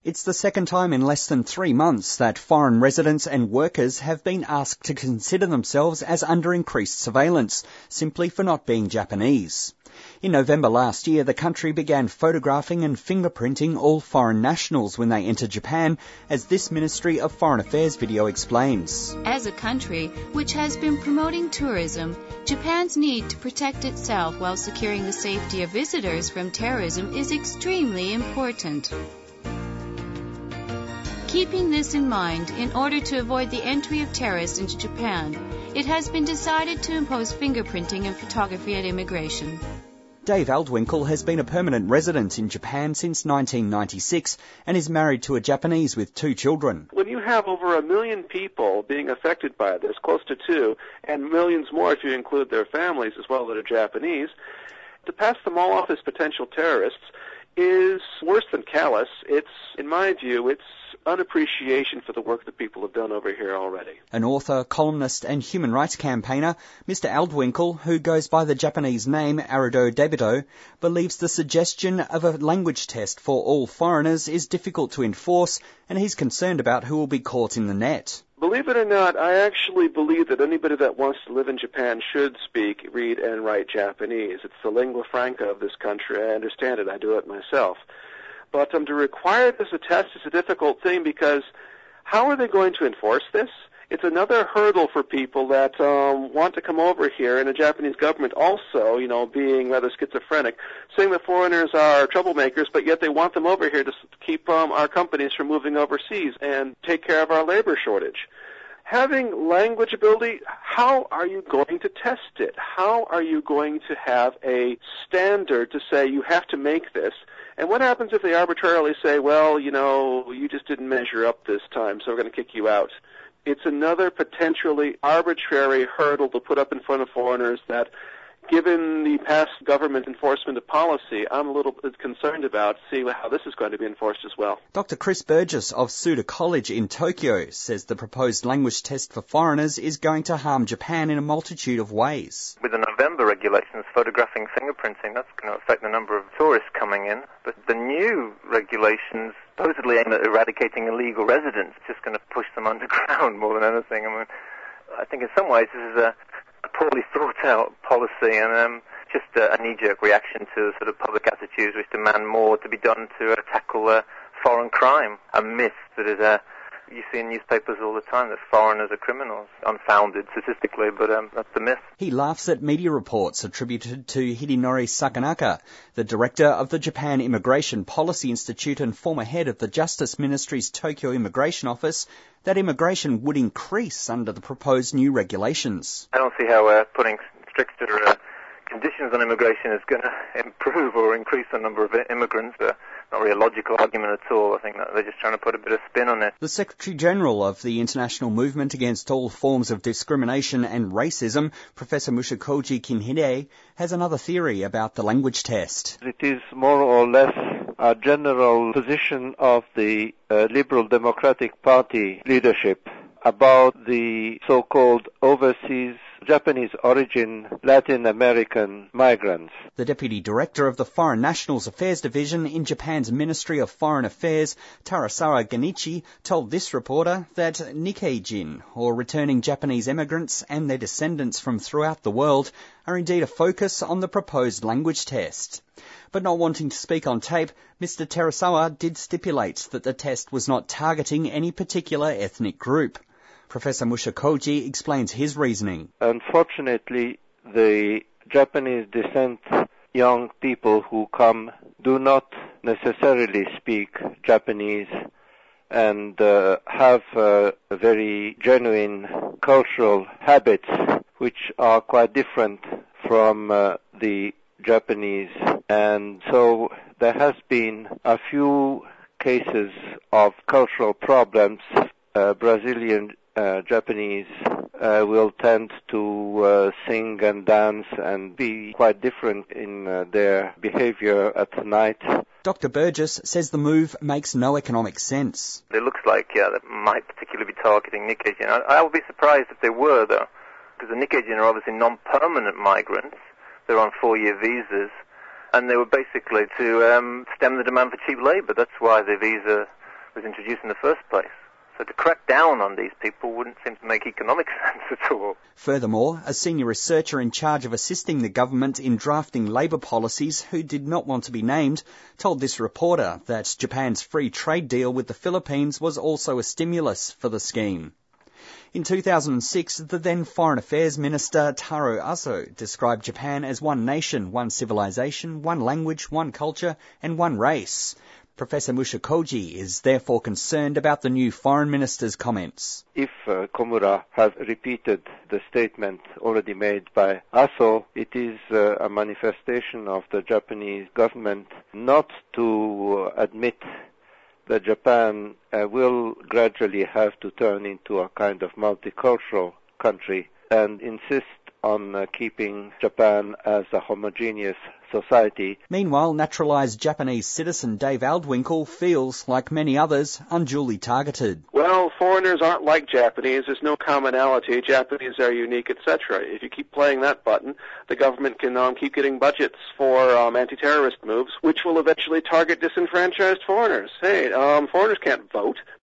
It's the second time in less than 3 months that foreign residents and workers have been asked to consider themselves as under increased surveillance, simply for not being Japanese. In November last year, the country began photographing and fingerprinting all foreign nationals when they enter Japan, as this Ministry of Foreign Affairs video explains. As a country which has been promoting tourism, Japan's need to protect itself while securing the safety of visitors from terrorism is extremely important. Keeping this in mind, in order to avoid the entry of terrorists into Japan, it has been decided to impose fingerprinting and photography at immigration. Dave Aldwinkle has been a permanent resident in Japan since 1996 and is married to a Japanese with 2 children. When you have over 1 million people being affected by this, close to 2, and millions more if you include their families as well that are Japanese, to pass them all off as potential terrorists is worse than callous. It's, in my view, it's unappreciation for the work that people have done over here already. An author, columnist and human rights campaigner, Mr. Aldwinkle, who goes by the Japanese name Arido Dabido, believes the suggestion of a language test for all foreigners is difficult to enforce, and he's concerned about who will be caught in the net. Believe it or not, I actually believe that anybody that wants to live in Japan should speak, read, and write Japanese. It's the lingua franca of this country. I understand it. I do it myself. But to require this a test is a difficult thing, because how are they going to enforce this? It's another hurdle for people that want to come over here, and the Japanese government also, being rather schizophrenic, saying that foreigners are troublemakers, but yet they want them over here to keep our companies from moving overseas and take care of our labor shortage. Having language ability, how are you going to test it? How are you going to have a standard to say you have to make this? And what happens if they arbitrarily say, well, you just didn't measure up this time, so we're going to kick you out? It's another potentially arbitrary hurdle to put up in front of foreigners that, given the past government enforcement of policy, I'm a little bit concerned about, see how this is going to be enforced as well. Dr. Chris Burgess of Tsuda College in Tokyo says the proposed language test for foreigners is going to harm Japan in a multitude of ways. With the November regulations, photographing, fingerprinting, that's going to affect the number of tourists coming in. But the new regulations supposedly aim at eradicating illegal residents, just going to push them underground more than anything. I think in some ways this is a poorly thought out policy and just a knee-jerk reaction to sort of public attitudes which demand more to be done to tackle foreign crime. A myth that is you see in newspapers all the time that foreigners are criminals. Unfounded statistically, but that's the myth. He laughs at media reports attributed to Hidenori Sakanaka, the director of the Japan Immigration Policy Institute and former head of the Justice Ministry's Tokyo Immigration Office, that immigration would increase under the proposed new regulations. I don't see how putting stricter conditions on immigration is going to improve or increase the number of immigrants. Not really a logical argument at all. I think that they're just trying to put a bit of spin on it. The Secretary-General of the International Movement Against All Forms of Discrimination and Racism, Professor Mushokoji Kinhide, has another theory about the language test. It is more or less a general position of the Liberal Democratic Party leadership about the so-called overseas Japanese origin Latin American migrants. The Deputy Director of the Foreign Nationals Affairs Division in Japan's Ministry of Foreign Affairs, Terasawa Genichi, told this reporter that Nikkeijin, or returning Japanese immigrants and their descendants from throughout the world, are indeed a focus on the proposed language test. But not wanting to speak on tape, Mr. Terasawa did stipulate that the test was not targeting any particular ethnic group. Professor Mushokoji explains his reasoning. Unfortunately, the Japanese descent young people who come do not necessarily speak Japanese and have very genuine cultural habits which are quite different from the Japanese. And so there has been a few cases of cultural problems. Brazilian Japanese will tend to sing and dance and be quite different in their behavior at night. Dr. Burgess says the move makes no economic sense. It looks like, they might particularly be targeting Nikkeijin. I would be surprised if they were, though, because the Nikkeijin are obviously non-permanent migrants. They're on 4-year visas, and they were basically to stem the demand for cheap labour. That's why the visa was introduced in the first place. So to crack down on these people wouldn't seem to make economic sense at all. Furthermore, a senior researcher in charge of assisting the government in drafting labour policies, who did not want to be named, told this reporter that Japan's free trade deal with the Philippines was also a stimulus for the scheme. In 2006, the then Foreign Affairs Minister Taro Aso described Japan as one nation, one civilization, one language, one culture, and one race. Professor Mushokoji is therefore concerned about the new foreign minister's comments. If Komura has repeated the statement already made by Aso, it is a manifestation of the Japanese government not to admit that Japan will gradually have to turn into a kind of multicultural country and insist on keeping Japan as a homogeneous society. Meanwhile, naturalised Japanese citizen Dave Aldwinkle feels, like many others, unduly targeted. Well, foreigners aren't like Japanese. There's no commonality. Japanese are unique, etc. If you keep playing that button, the government can keep getting budgets for anti-terrorist moves, which will eventually target disenfranchised foreigners. Hey, foreigners can't vote.